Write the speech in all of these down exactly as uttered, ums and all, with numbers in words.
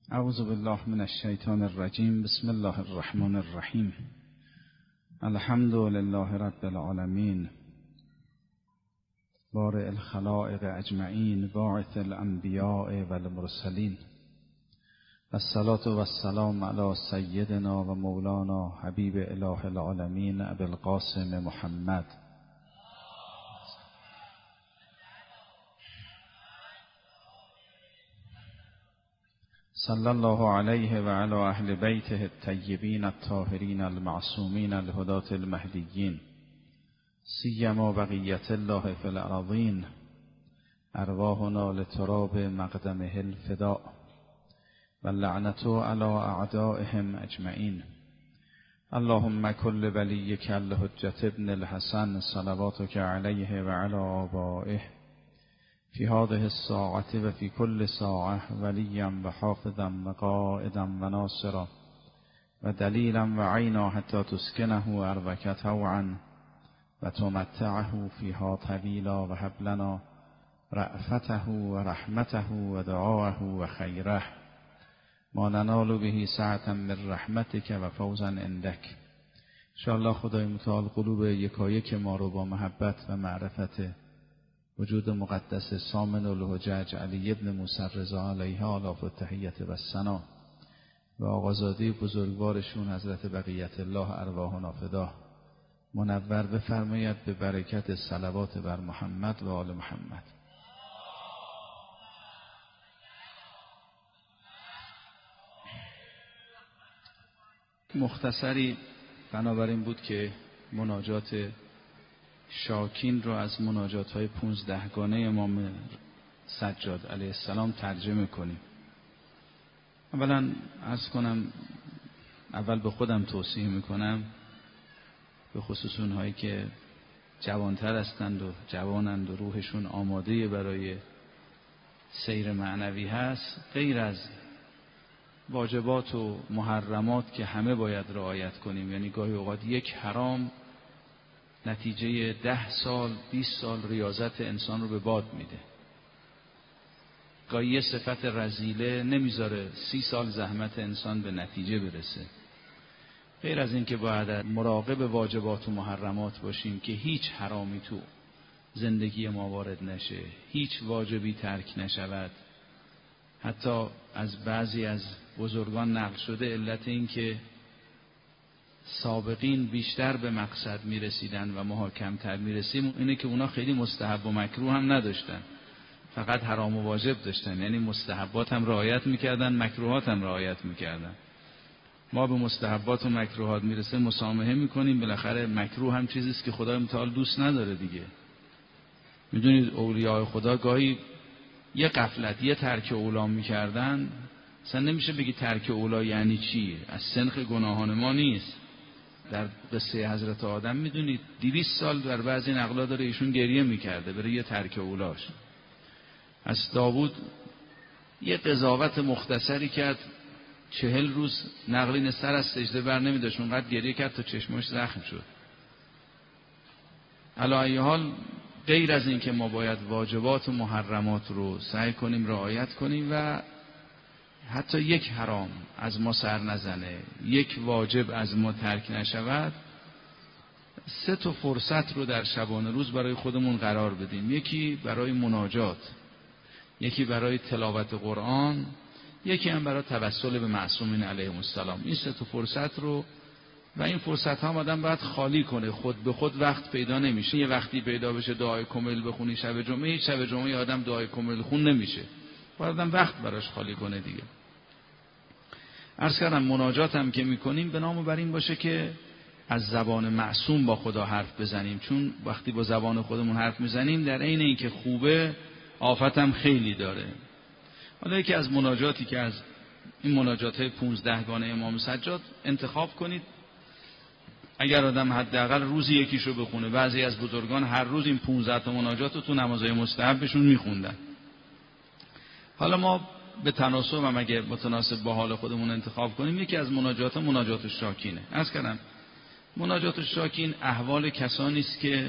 اعوذ بالله من الشیطان الرجیم. بسم الله الرحمن الرحیم. الحمد لله رب العالمین، بارئ الخلائق اجمعین، باعث الانبیاء والمرسلین، الصلاة و السلام علی سیدنا و مولانا حبیب اله العالمین ابی القاسم محمد. صلی الله علیه و علی اهل بیته الطیبین الطاهرین المعصومین الهداة المهدیین، سیما بقیت الله فی الارضین، ارواحنا لتراب مقدمه الفداء و لعنة علی اعدائهم اجمعین. اللهم کل ولیک الحجة ابن الحسن صلواتک علیه و علی آبائه فی هذه الساعة و فی کل ساعة ولیا و حافظا و قائدا و ناصرا و دلیلا و عینا حتی تسکنه ارضک طوعا و تمتعه فیها طویلا و هب لنا رأفته و رحمته و دعاءه و خیره ما ننال به سعة من رحمتک و فوزا عندک. انشاءالله خدای متعال قلوب یکایک ما رو با محبت و معرفت وجود مقدس سامن الحجج علی ابن موسی رضا علیه آلاف و تحیت و ثنا و آقازاده بزرگوارشون حضرت بقیت الله ارواحنا فدا منور بفرماید به برکت صلوات بر محمد و آل محمد. مختصری بنابراین بود که مناجات شاکین رو از مناجات های پونزدهگانه امام سجاد علیه السلام ترجمه کنیم. اولا عرض کنم، اول به خودم توصیه میکنم، به خصوص اونهایی که جوانتر هستند و جوانند و روحشون آماده برای سیر معنوی هست، غیر از واجبات و محرمات که همه باید رعایت کنیم، یعنی گاهی اوقات یک حرام نتیجه ده سال بیست سال ریاضت انسان رو به باد میده. گاهی یه صفت رذیله نمیذاره سی سال زحمت انسان به نتیجه برسه. غیر از این که باید مراقب واجبات و محرمات باشیم که هیچ حرامی تو زندگی ما وارد نشه، هیچ واجبی ترک نشود. حتی از بعضی از بزرگان نقل شده علت این که سابقین بیشتر به مقصد میرسیدن و ما کمتر میرسیم اینه که اونا خیلی مستحب و مکروه هم نداشتن، فقط حرام و واجب داشتن. یعنی مستحبات هم رعایت میکردن، مکروهات هم رعایت میکردن. ما به مستحبات و مکروهات میرسه مسامحه میکنیم، بالاخره مکروه هم چیزیست که خدای متعال دوست نداره دیگه. میدونید اولیاء خدا گاهی یه غفلت، یه ترک اولا میکردن، اصلا نمیشه بگی ترک اولا یعنی چی، از سنخ گناهان ما نیست. در قصه حضرت آدم میدونید دویست سال در بعضی نقلا داره ایشون گریه میکرده برای یه ترک اولاش. از داوود یه قضاوت مختصری کرد، چهل روز نقلین سر از سجده بر نمیداشت، اونقدر گریه کرد تا چشماش زخم شد. علی ای حال غیر از این که ما باید واجبات و محرمات رو سعی کنیم رعایت کنیم و حتی یک حرام از ما سر نزنه، یک واجب از ما ترک نشود، سه تا فرصت رو در شبانه روز برای خودمون قرار بدیم. یکی برای مناجات، یکی برای تلاوت قرآن، یکی هم برای توسل به معصومین علیهم السلام. این سه تا فرصت رو و این فرصت ها آدم باید خالی کنه، خود به خود وقت پیدا نمیشه. یه وقتی پیدا بشه دعای کمیل بخونی شب جمعه، هیچ شب جمعه آدم دعای کمیل خون نمیشه، باید آدم وقت براش خالی کنه دیگه. عرض کردم مناجات هم که میکنیم به نام بر این باشه که از زبان معصوم با خدا حرف بزنیم، چون وقتی با زبان خودمون حرف میزنیم در عین این که خوبه آفت هم خیلی داره. حالا یکی از مناجاتی که از این مناجات های پونزدهگانه امام سجاد انتخاب کنید، اگر آدم حداقل روزی یکیشو بخونه. بعضی از بزرگان هر روز این پونزده تا مناجات رو تو نمازهای مستحبشون میخوندن. حالا ما به تناسب هم اگه متناسب با حال خودمون انتخاب کنیم، یکی از مناجات مناجات الشاکینه. عرض کردم مناجات الشاکین احوال کسانی است که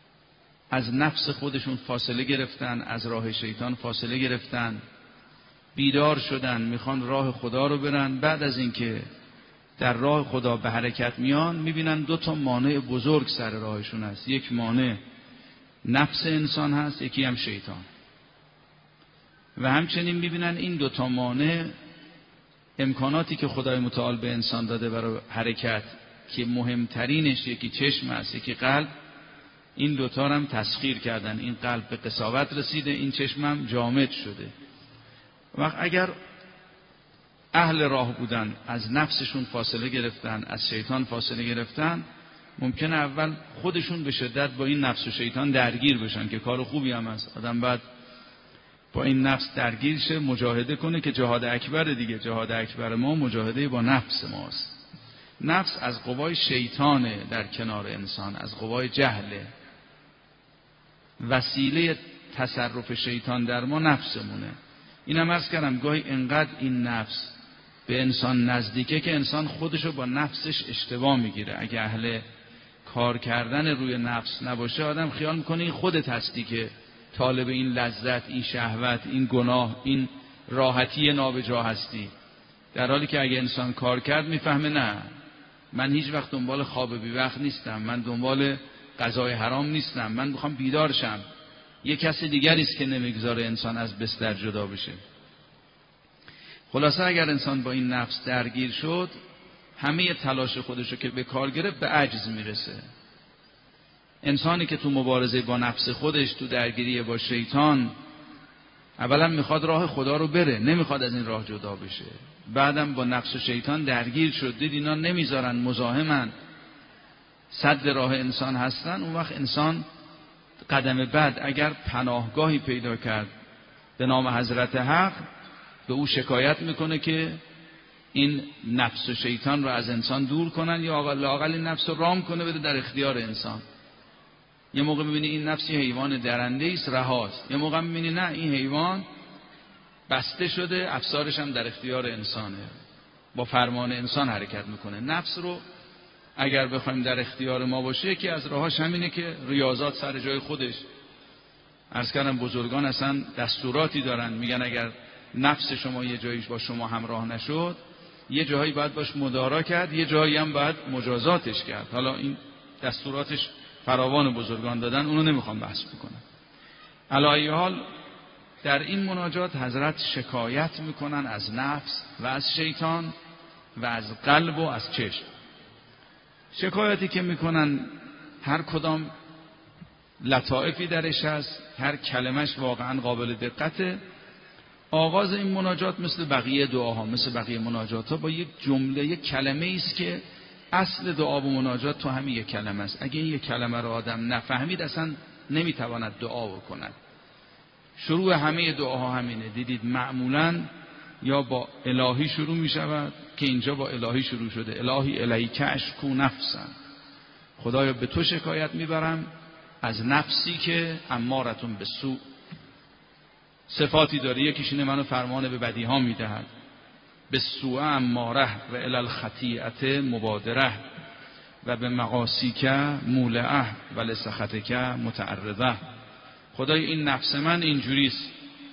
از نفس خودشون فاصله گرفتن، از راه شیطان فاصله گرفتن بیدار شدن، میخوان راه خدا رو برن. بعد از اینکه در راه خدا به حرکت میان، میبینن دو تا مانع بزرگ سر راهشون هست. یک مانع نفس انسان هست، یکی هم شیطان. و همچنین میبینن این دو تا مانع امکاناتی که خدای متعال به انسان داده برای حرکت، که مهمترینش یکی چشم است، یکی قلب، این دوتا هم تسخیر کردن. این قلب به قساوت رسیده، این چشم هم جامد شده. وقت اگر اهل راه بودن، از نفسشون فاصله گرفتن، از شیطان فاصله گرفتن، ممکنه اول خودشون به شدت با این نفس و شیطان درگیر بشن، که کار خوبی هم است. آدم باید با این نفس درگیر شه، مجاهده کنه، که جهاد اکبر دیگه. جهاد اکبر ما مجاهده با نفس ماست. نفس از قوای شیطانه در کنار انسان، از قوای جهله. وسیله تصرف شیطان در ما نفسمونه. اینم عرض کردم گاهی انقدر این نفس به انسان نزدیکه که انسان خودشو با نفسش اشتباه میگیره. اگه اهل کار کردن روی نفس نباشه، آدم خیال میکنه این خودت هستی که طالب این لذت، این شهوت، این گناه، این راحتی نابجا هستی. در حالی که اگه انسان کار کرد میفهمه نه، من هیچ وقت دنبال خواب بی وقت نیستم، من دنبال غذای حرام نیستم، من میخوام بیدار شم. یک کسی دیگری است که نمیگذاره انسان از بستر جدا بشه. خلاصه اگر انسان با این نفس درگیر شد، همه تلاش خودشو که به کار گرفت به عجز میرسه. انسانی که تو مبارزه با نفس خودش، تو درگیری با شیطان، اولا میخواد راه خدا رو بره، نمیخواد از این راه جدا بشه. بعدم با نفس و شیطان درگیر شد، دید اینا نمیذارن، مزاحمن، صد راه انسان هستن. اون وقت انسان قدم بعد اگر پناهگاهی پیدا کرد به نام حضرت حق، به او شکایت میکنه که این نفس و شیطان رو از انسان دور کنن، یا لااقل این نفس رو رام کنه بده در اختیار انسان. یه موقع میبینی این نفس یه حیوان درنده است، رهاست. یه موقع میبینی نه، این حیوان بسته شده، افسارش هم در اختیار انسانه، با فرمان انسان حرکت میکنه. نفس رو اگر بخوایم در اختیار ما باشه، یکی از راهاش همینه که ریاضات سر جای خودش. عرض کردم بزرگان اصلا دستوراتی دارن، میگن اگر نفس شما یه جاییش با شما همراه نشد، یه جایی باید باش مدارا کرد، یه جایی هم باید مجازاتش کرد. حالا این دستوراتش فراوان بزرگان دادن، اونو نمیخوام بحث بکنم. علی ای حال در این مناجات حضرت شکایت میکنن از نفس و از شیطان و از قلب و از چشم. شکایتی که میکنن هر کدام لطائفی درش هست، هر کلمش واقعا قابل دقته. آغاز این مناجات مثل بقیه دعاها، مثل بقیه مناجات ها، با یک جمله، یک کلمه است که اصل دعا و مناجات تو همین یک کلمه است. اگه این یک کلمه رو آدم نفهمید، اصلا نمیتواند دعا بکند. شروع همه دعاها همینه. دیدید معمولا یا با الهی شروع می شود، که اینجا با الهی شروع شده. الهی الیک اشکو نفسم، خدایا به تو شکایت میبرم از نفسی که امارتون به سوء. صفاتی داره، یکیش اینه منو فرمان به بدی ها میدهد، به سوء اماره و الی الخطیئت مبادره و به معاصیک مولعه و لسخطک متعرضه. خدای این نفس من اینجوریست،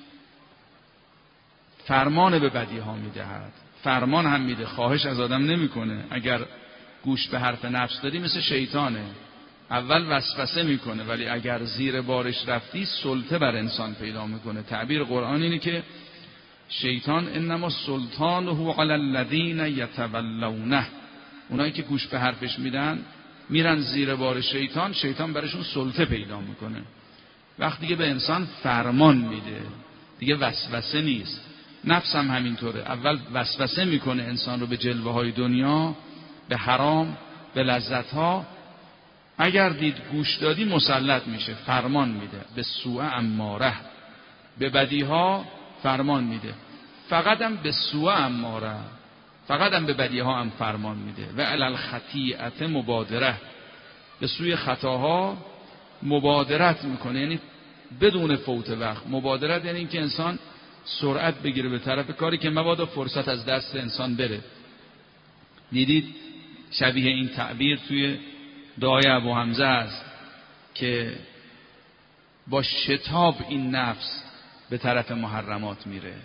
فرمان به بدی ها میدهد، فرمان هم میده، خواهش از آدم نمیکنه. اگر گوش به حرف نفس دادی مثل شیطانه، اول وسوسه میکنه، ولی اگر زیر بارش رفتی سلطه بر انسان پیدا میکنه. تعبیر قرآن اینه که شیطان انما سلطانه علی الذین یتولونه، اونایی که گوش به حرفش میدن میرن زیر بار شیطان، شیطان برشون سلطه پیدا میکنه. وقتی دیگه به انسان فرمان میده، دیگه وسوسه نیست. نفس هم همینطوره، اول وسوسه میکنه انسان رو به جلوه های دنیا، به حرام، به لذت ها. اگر دید گوش دادی مسلط میشه، فرمان میده. به سوء اماره، به بدی ها فرمان میده. فقط هم به سوء اماره، فقط هم به بدی ها هم فرمان میده. و علی الخطیئت مبادره، به سوی خطاها مبادرت میکنه، یعنی بدون فوت وقت. مبادرت یعنی اینکه انسان سرعت بگیره به طرف کاری که مبادا فرصت از دست انسان بره. دیدید شبیه این تعبیر توی دعای ابو حمزه است که با شتاب این نفس به طرف محرمات میره.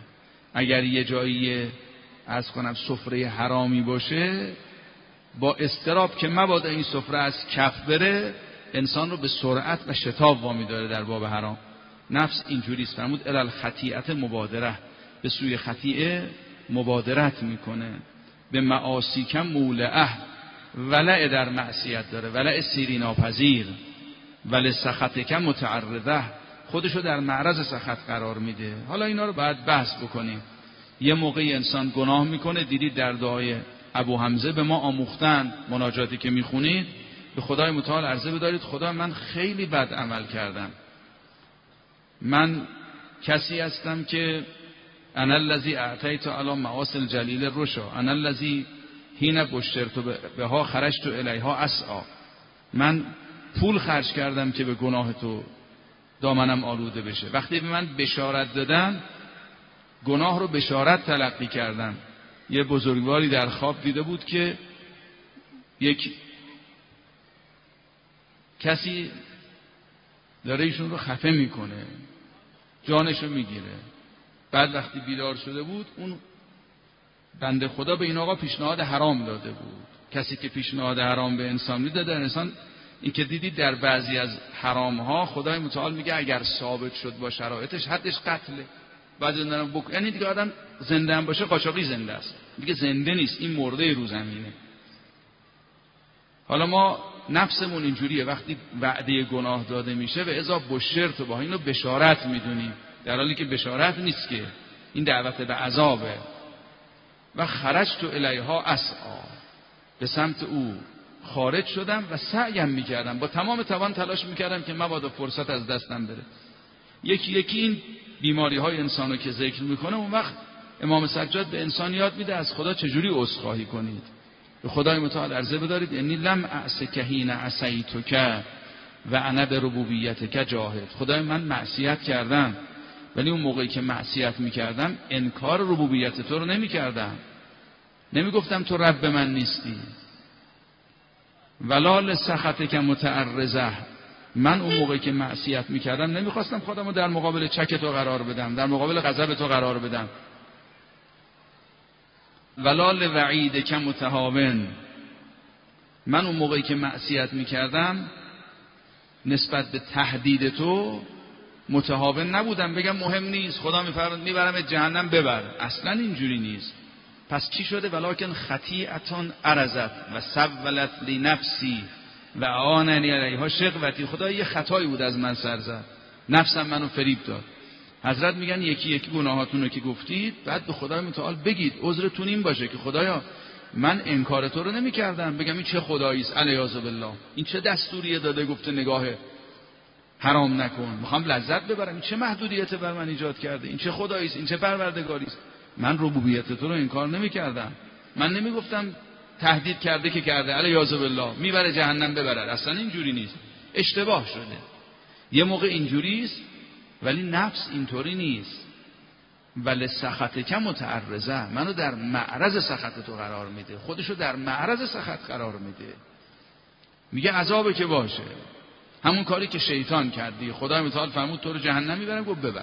اگر یه جایی از کنم سفره حرامی باشه، با اضطراب که مبادا این سفره از کف بره، انسان رو به سرعت و شتاب وامی داره در باب حرام. نفس اینجوری است. فرمود الی الخطیئه مبادره، به سوی خطیئه مبادرت میکنه. به معاصی کم مولعه، ولع در معصیت داره، ولع سیری ناپذیر. ول سخط کم متعرضه، خودشو در معرض سخط قرار میده. حالا اینا رو باید بحث بکنیم. یه موقعی انسان گناه میکنه، دیدید در دعای ابو حمزه به ما آموختن، مناجاتی که میخونید به خدای متعال عرضه بدارید خدا من خیلی بد عمل کردم، من کسی هستم که انا الذی اعطیت علی معاصی الجلیل الرشا، انا الذی حین بشرت بها خرجت الیها اسعی، من پول خرج کردم که به گناه تو دامنم آلوده بشه. وقتی به من بشارت دادن، گناه رو بشارت تلقی کردم. یه بزرگواری در خواب دیده بود که یک کسی داره ایشون رو خفه میکنه، جانش رو میگیره. بعد وقتی بیدار شده بود، اون بنده خدا به این آقا پیشنهاد حرام داده بود. کسی که پیشنهاد حرام به انسان میده، در انسان این که دیدید در بعضی از حرام ها خدای متعال میگه اگر ثابت شد با شرایطش حدش قتله. بعد زندان بک... یعنی دیگه آدم زنده هم باشه قاچاقی زنده است، دیگه زنده نیست، این مرده رو زمینه. حالا ما نفسمون اینجوریه، وقتی وعده گناه داده میشه و اذا بشرت با اینو بشارت میدونیم، در حالی که بشارت نیست، که این دعوت به عذابه. و خرجت الیها اسعی، به سمت او خارج شدم و سعیم میکردم، با تمام توان تلاش میکردم که مبادا فرصت از دستم بره. یکی یکی این بیماری های انسانو که ذکر میکنه، اون وقت امام سجاد به انسان یاد میده از خدا چجوری عذرخواهی کنید. به خدای متعال عرضه بدارید انی لم اعصک حین عصیتک و انا بربوبیتک جاهد. خدای من معصیت کردم، ولی اون موقعی که معصیت میکردم انکار ربوبیت تو رو نمیکردم، نمیگفتم تو رب من نیستی. ولا لسخطک متعرضه، من اون موقعی که معصیت میکردم نمیخواستم خودم رو در مقابل چک تو قرار بدم، در مقابل غضب تو قرار بدم. ولا لوعیدک متهاون، من اون موقعی که معصیت میکردم نسبت به تهدید تو متهاون نبودم، بگم مهم نیست، خدا میفرماید میبرم جهنم ببر. اصلا اینجوری نیست. پس چی شده؟ ولکن خطیئتون عرضت و سولت لنفسی و آننی علیها شقوتی. خدا یه خطایی بود از من سر زد، نفسم منو فریب داد. حضرت میگن یکی یکی گناهاتون رو که گفتید، بعد به خدای متعال بگید عذرتون این باشه که خدایا من انکار تو رو نمی کردم، بگم این چه خدایی است، علیاذ بالله، این چه دستوریه داده گفته نگاه حرام نکن، میخوام لذت ببرم، این چه محدودیت بر من ایجاد کرده، این چه خدایی است، این چه پروردگاری است. من ربوبیت تو رو انکار نمی کردم، من نمی گفتم تهدید کرده که کرده، علیاذ بالله میبره جهنم ببره. اصلا اینجوری نیست، اشتباه شده. یه موقع اینجوری است ولی نفس اینطوری نیست. ولی سخطک متعرضه، منو در معرض سخط تو قرار میده، خودشو در معرض سخط قرار میده، میگه عذابه که باشه، همون کاری که شیطان کردی. خدای متعال فرمود تو رو جهنم میبرم، گفت ببر،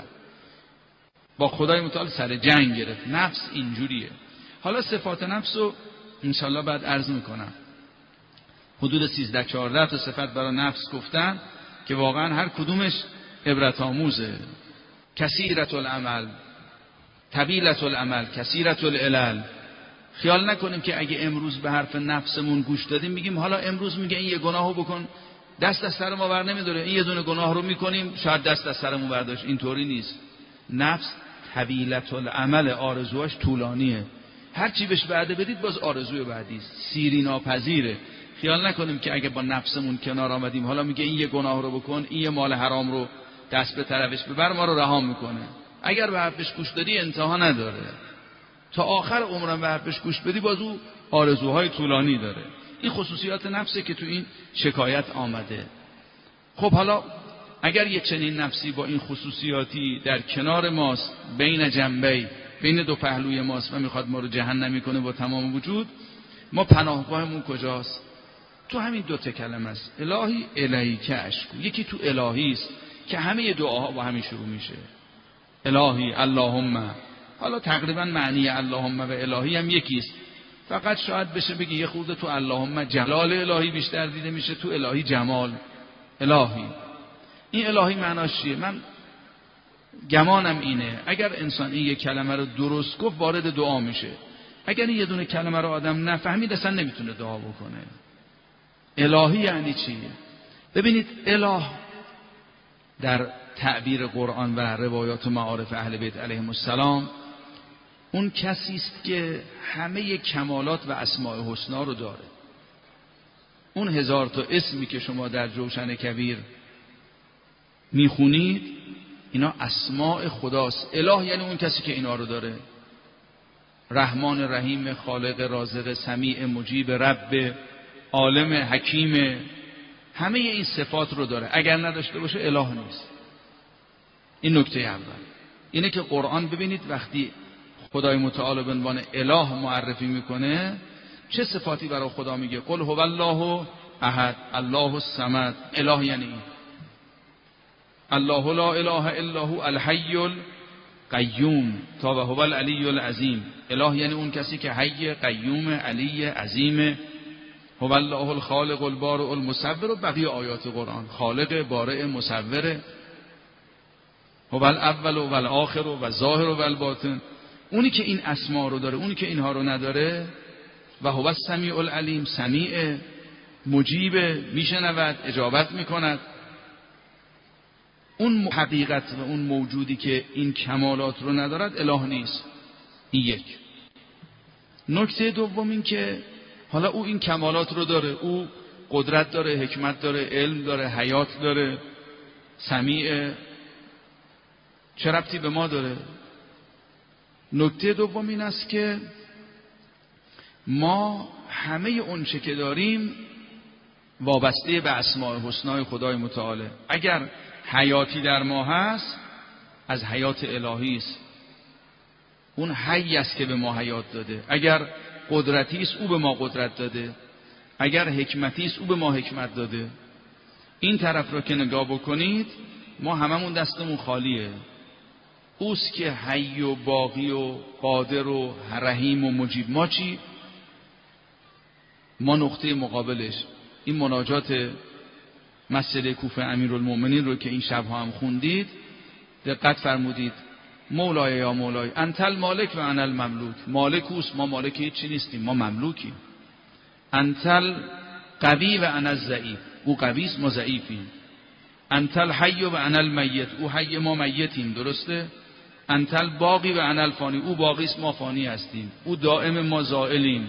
با خدای متعال سر جنگ گرفت. نفس اینجوریه. حالا صفات نفس رو انشالله بعد عرض میکنم. حدود سیزده چهارده تا صفت برای نفس گفتن که واقعا هر کدومش عبرت آموزه. کثیرت العمل، طویلت العمل، کثیرت العلل. خیال نکنیم که اگه امروز به حرف نفسمون گوش دادیم میگیم حالا امروز میگه این یه گناهو بکن دست از سر ما بر نمیداره، این یه دونه گناه رو میکنیم شاید دست از سرمون برداشت. اینطوری نیست. نفس طویلت العمل، آرزوهاش طولانیه، هر چی بهش وعده بدید باز آرزوی بعدی است، سیری ناپذیره. خیال نکنیم که اگه با نفسمون کنار آمدیم حالا میگه این یه گناه رو بکن، این یه مال حرام رو دست به طرفش ببر، ما رو رها میکنه. اگر به حرفش گوش دادی انتها نداره، تا آخر عمرم به حرفش گوش بدی باز او آرزوهای طولانی داره. این خصوصیات نفسه که تو این شکایت آمده. خب حالا اگر یه چنین نفسی با این خصوصیاتی در کنار ماست، بین جنبی، بین دو پهلوی ماست و میخواد ما رو جهنمی کنه با تمام وجود، ما پناهگاهمون کجاست؟ تو همین دو تا کلمه است، الهی الیک اشکو. یکی تو الهی است که همه دعاها با همین شروع میشه، الهی اللهم حالا تقریبا معنی اللهم و الهی هم یکیست، فقط شاید بشه بگی یه خورده تو اللهم جلال الهی بیشتر دیده میشه، تو الهی جمال الهی. این الهی معناش چیه؟ من گمانم اینه اگر انسان این یک کلمه رو درست گفت وارد دعا میشه. اگر این یه دونه کلمه رو آدم نفهمید اصلا نمیتونه دعا بکنه. الهی یعنی چیه؟ ببینید اله در تعبیر قرآن و روایات و معارف اهل بیت علیهم السلام اون کسی است که همه کمالات و اسماء الحسنا رو داره. اون هزار تا اسمی که شما در جوشن کبیر میخونید اینا اسماء خداست. اله یعنی اون کسی که اینا رو داره. رحمان، رحیم، خالق، رازق، سمیع، مجیب، رب، عالم، حکیم، همه این صفات رو داره. اگر نداشته باشه اله نیست. این نکته اول. اینه که قرآن ببینید وقتی خدای متعال به عنوان اله معرفی میکنه چه صفاتی برای خدا میگه؟ قل هو الله احد، الله الصمد. اله یعنی این. الله لا اله الا هو الحی القیوم تا و هو العلی العظیم. اله یعنی اون کسی که حی، قیوم، علی، عظیم. هو الله الخالق البارئ المصور و بقیه آیات قرآن. خالق، بارئ، مصور. هو الاول و الاخر و الظاهر و الباطن. اونی که این اسما رو داره، اونی که اینها رو نداره. و هو السمیع العلیم، سمیع، مجیب، میشنود، اجابت میکند. اون حقیقت و اون موجودی که این کمالات رو ندارد اله نیست. این یک. نکته دوم این که حالا او این کمالات رو داره، او قدرت داره، حکمت داره، علم داره، حیات داره، سمیع، چه ربطی به ما داره؟ نکته دوم این است که ما همه اون چه که داریم وابسته به اسماء حسنای خدای متعاله. اگر حیاتی در ما هست از حیات الهی است. اون حی است که به ما حیات داده. اگر قدرتی است او به ما قدرت داده. اگر حکمتی است او به ما حکمت داده. این طرف رو که نگاه بکنید ما هممون دستمون خالیه. اوست که حی و باقی و قادر و رحیم و مجیب. ما چی؟ ما نقطه مقابلش. این مناجات مسجد کوفه امیرالمومنین رو که این شبها هم خوندید دقت فرمودید. مولای یا مولای انت المالک و انا المملوک. مالک اوست، ما مالک هیچی نیستیم، ما مملوکیم. انت القوی و انا الضعیف. او قوی است، ما ضعیفیم. انت الحی و انا المیت. او حی، ما میتیم. درسته؟ انت الباقی و انا الفانی. او باقی است، ما فانی هستیم. او دائم، ما زائلیم.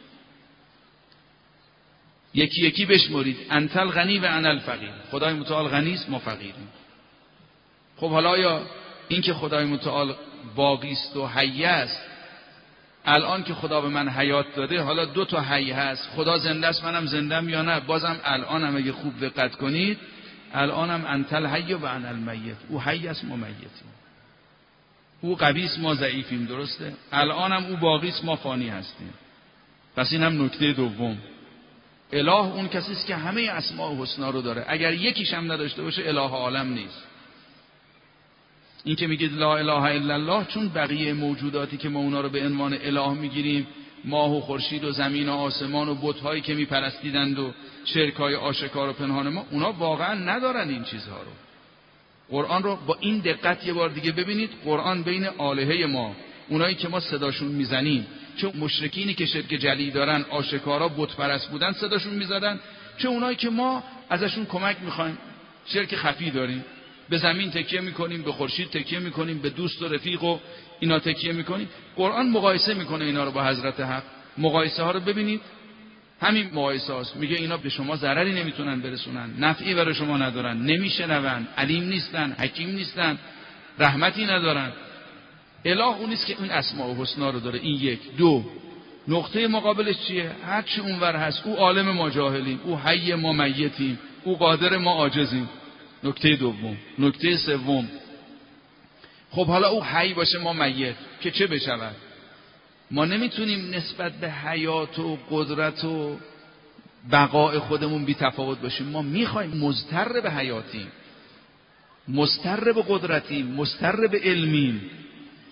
یکی یکی بشمرید. انت الغنی و انا الفقیر. خدای متعال غنی است، ما فقیریم. خب حالا یا این که خدای متعال باقی است و حی است، الان که خدا به من حیات داده حالا دو تا حی هست، خدا زنده است منم زندم یا نه؟ بازم الانم اگه خوب دقت کنید الانم انت الحی و انا المیت. او حی است، ما میتیم. او قوی است، ما ضعیفیم. درسته؟ الانم او باقی است، ما فانی هستیم. پس اینم نکته دوم. اله اون کسی است که همه اسماء حسنا رو داره. اگر یکیش هم نداشته باشه اله عالم نیست. این که میگید لا اله الا الله، چون بقیه موجوداتی که ما اونا رو به عنوان اله میگیریم، ماه و خورشید و زمین و آسمان و بت‌هایی که میپرستیدند و شرکای آشکار و پنهان ما، اونا واقعا ندارن این چیزها رو. قرآن رو با این دقت یه بار دیگه ببینید. قرآن بین آلهه ما، اونایی که ما صداشون میزنیم، چه مشرکینی که شرک جلی دارن، آشکارا بت پرست بودن صداشون میزدن، چه اونایی که ما ازشون کمک میخوایم، شرک خفی داریم، به زمین تکیه میکنیم، به خورشید تکیه میکنیم، به دوست و رفیق و اینا تکیه میکنیم. قرآن مقایسه میکنه اینا رو با حضرت حق. مقایسه ها رو ببینید. همین مقایسه هاست. میگه اینا به شما ضرری نمیتونن برسونن، نفعی برای شما ندارن، نمیشنون، علیم نیستن، حکیم نیستن، رحمتی ندارن. اله اونیست که این اسماء حسنا رو داره. این یک. دو، نقطه مقابلش چیه؟ هر چی اونور هست او عالم، ما جاهلیم. او حی، ما میتیم. او قادر، ما عاجزیم. نکته دوم. نکته سوم، خب حالا او حی باشه ما میت، که چه بشود؟ ما نمیتونیم نسبت به حیات و قدرت و بقای خودمون بی تفاوت باشیم. ما میخوایم، مضطر به حیاتیم، مضطر به قدرتیم، مضطر به علمیم.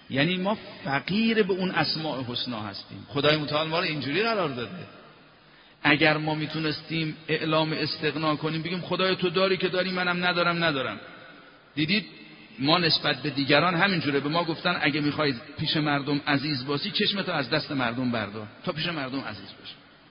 یعنی ما فقیر به اون اسماء حسنا هستیم. خدای متعال ما رو اینجوری قرار داده. اگر ما میتونستیم اعلام استغنا کنیم، بگیم خدای تو داری که داری، منم ندارم ندارم. دیدید ما نسبت به دیگران همینجوره. به ما گفتن اگه میخوای پیش مردم عزیز باشی، چشمتو از دست مردم بردار تا پیش مردم عزیز باش.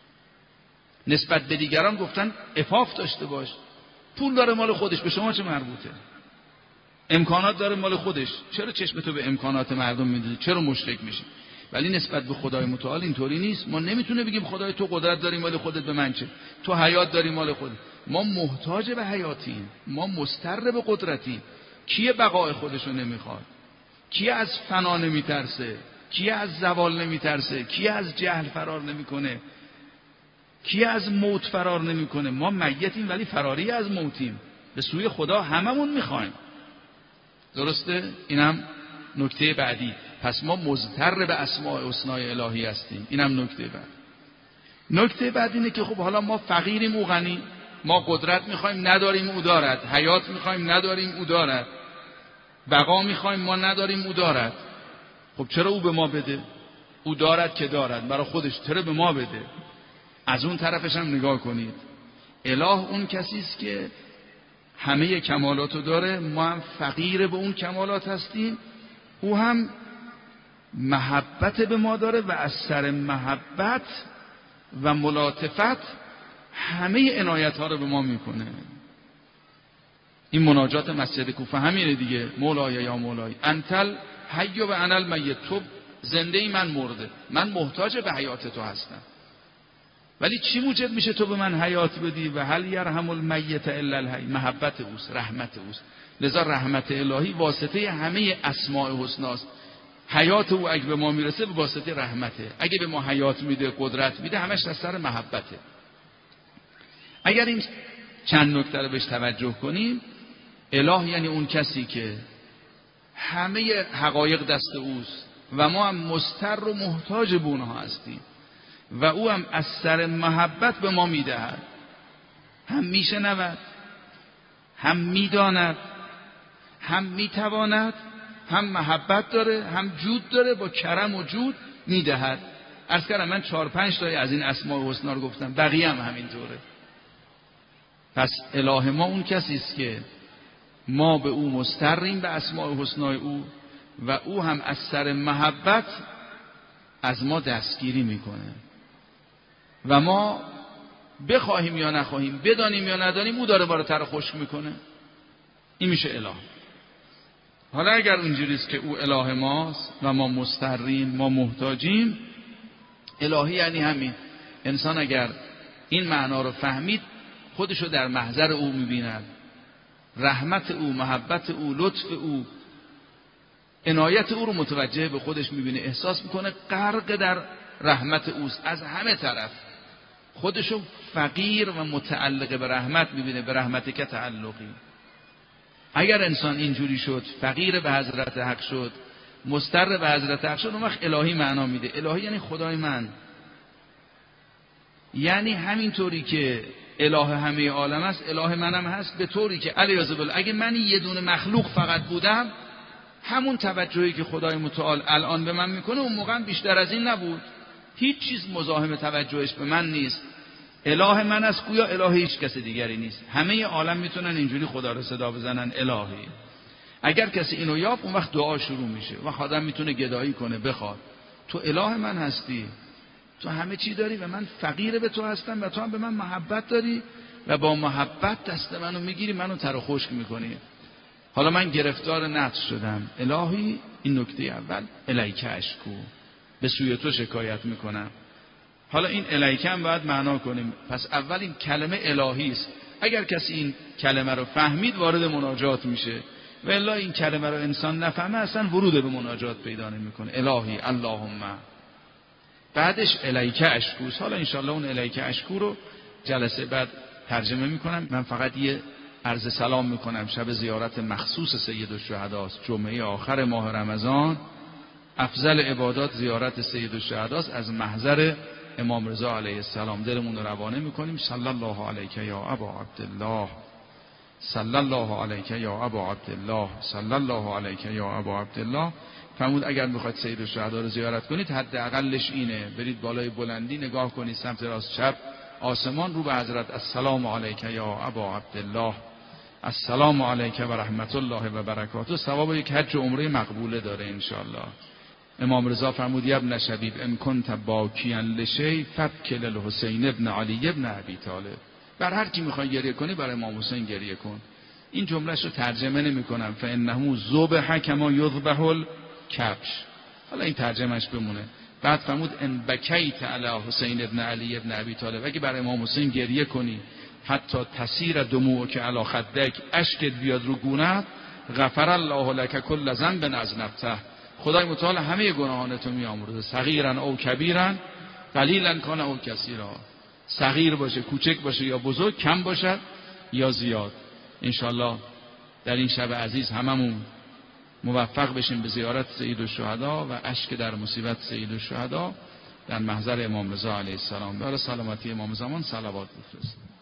نسبت به دیگران گفتن عفاف داشته باش. پول داره مال خودش، به شما چه مربوطه؟ امکانات داره مال خودش، چرا چشمتو به امکانات مردم میدوزی؟ چرا مشرک میشی؟ ولی نسبت به خدای متعال اینطوری نیست. ما نمیتونه بگیم خدای تو قدرت داری مال خودت، به من چه؟ تو حیات داری مال خودت. ما محتاج به حیاتیم، ما مضطر به قدرتیم. کیه بقای خودشو نمیخواد؟ کیه از فنا نمیترسه؟ کیه از زوال نمیترسه؟ کیه از جهل فرار نمیکنه؟ کیه از موت فرار نمیکنه؟ ما میتیم ولی فراری از موتیم. به سوی خدا هممون میخوایم. درسته؟ اینم نکته بعدی. پس ما مضطر به اسماء حسنای الهی هستیم. اینم نکته بعد. نکته بعد اینه که خب حالا ما فقیریم او غنی. ما قدرت میخوایم نداریم او دارد. حیات میخوایم نداریم او دارد. بقا میخوایم ما نداریم او دارد. خب چرا او به ما بده؟ او دارد که دارد برای خودش، چرا به ما بده؟ از اون طرفش هم نگاه کنید. اله اون کسی است که همه کمالاتو داره، ما هم فقیر به اون کمالات هستیم. او هم محبت به ما داره و از سر محبت و ملاطفت همه عنایت ها رو به ما میکنه. این مناجات مسجد کوفه همینه دیگه. مولای یا مولای انتل حی و انا المیت. تو زنده ای، من مرده. من محتاج به حیات تو هستم. ولی چی موجب میشه تو به من حیات بدی؟ و هل یرحم المیت الا الحی. محبت اوست، رحمت اوست. لذا رحمت الهی واسطه همه اسماء حسناست. حیات او اگه به ما میرسه به واسطه رحمته. اگه به ما حیات میده، قدرت میده، همش از سر محبته. اگر این چند نکته رو بهش توجه کنیم، اله یعنی اون کسی که همه حقایق دست اوست و ما هم مضطر و محتاج به اونها هستیم و او هم از سر محبت به ما میدهد. هم میشنود، هم میداند، هم میتواند، هم محبت داره، هم جود داره، با کرم و جود میدهد. عرض کردم من چهار پنج تایی از این اسماء حسنا رو گفتم، بقیه هم همینطوره. پس اله ما اون کسی است که ما به او مضطریم، به اسماء حسنای او، و او هم از سر محبت از ما دستگیری میکنه و ما بخواهیم یا نخواهیم، بدانیم یا ندانیم، او داره ما رو تر خشک میکنه. این میشه اله. حالا اگر اونجوریست که او اله ماست و ما مضطریم، ما محتاجیم، الهی یعنی همین. انسان اگر این معنا رو فهمید، خودشو در محضر او میبیند. رحمت او، محبت او، لطف او، عنایت او رو متوجه به خودش میبینه، احساس میکنه غرق در رحمت اوست از همه طرف. خودشو فقیر و متعلق به رحمت میبینه، به رحمت که تعلقی. اگر انسان اینجوری شد، فقیر به حضرت حق شد، مضطر به حضرت حق شد، اون وقت الهی معنا میده. الهی یعنی خدای من، یعنی همینطوری که اله همه عالم است، اله منم هست. به طوری که علیاذ بالله اگه من یه دونه مخلوق فقط بودم، همون توجهی که خدای متعال الان به من میکنه اون موقع بیشتر از این نبود. هیچ چیز مزاحم توجهش به من نیست. اله من است، گویا اله هیچ کس دیگری نیست. همه عالم میتونن اینجوری خدا رو صدا بزنن الهی. اگر کسی اینو یافت، اون وقت دعا شروع میشه و آدم میتونه گدایی کنه، بخواد تو اله من هستی، تو همه چی داری و من فقیر به تو هستم و تو هم به من محبت داری و با محبت دست منو میگیری، منو تر و خشک میکنی. حالا من گرفتار نفس شدم، الهی، این نکته اول، الیک اشکو، به سوی تو شکایت میکنم. حالا این الیک هم باید معنا کنیم. پس اول این کلمه الهی است. اگر کسی این کلمه رو فهمید، وارد مناجات میشه، و الا این کلمه رو انسان نفهمه، اصلا ورود به مناجات پیدا نمیکنه. الهی، اللهم. بعدش الیک اشکوست. حالا انشالله اون الیک اشکو رو جلسه بعد ترجمه میکنم. من فقط یه عرض سلام میکنم. شب زیارت مخصوص سید الشهداست، جمعه آخر ماه رمضان. افضل عبادات زیارت سید الشهداست از محضر امام رضا علیه السلام. دلمون رو روانه میکنیم. صلی الله علیک یا ابا عبدالله. صلی الله علیک یا ابا عبدالله، صلی الله علیک یا ابا عبدالله. فرمود اگر میخواید سید الشهدا رو زیارت کنید حداقلش اینه، برید بالای بلندی نگاه کنید سمت راست چپ آسمان، رو به حضرت السلام علیک یا ابا عبدالله، السلام علیک و رحمت الله و برکاته. ثواب یک حج و عمره مقبوله داره انشاءالله. امام رضا فرمود یا ابن شبیب ان کنت باکیا لشی فبک للحسین ابن علی ابن ابی طالب. بر هر کی میخوای گریه کنی برای امام حسین گریه کن. این جملهش رو ترجمه نمی‌کنم، فانه ذبح کما یذبح الکبش. حالا این ترجمهش بمونه. بعد فرمود ان بکیت علی حسین ابن علی ابن ابی طالب، اگه برای امام حسین گریه کنی حتی تسیر دموعک علی خدک، اشکت بیاد رو گونه‌ات، غفر الله لك کل ذنب اذنبته، خدای متعال همه گناهانتو میامرزه، صغیرا او کبیرا قلیلا کان او کثیرا، صغیر باشه کوچک باشه یا بزرگ، کم باشد یا زیاد. انشالله در این شب عزیز هممون موفق بشیم به زیارت سید الشهدا و اشک در مصیبت سید الشهدا در محضر امام رضا علیه السلام. برای سلامتی امام زمان صلوات بفرستیم.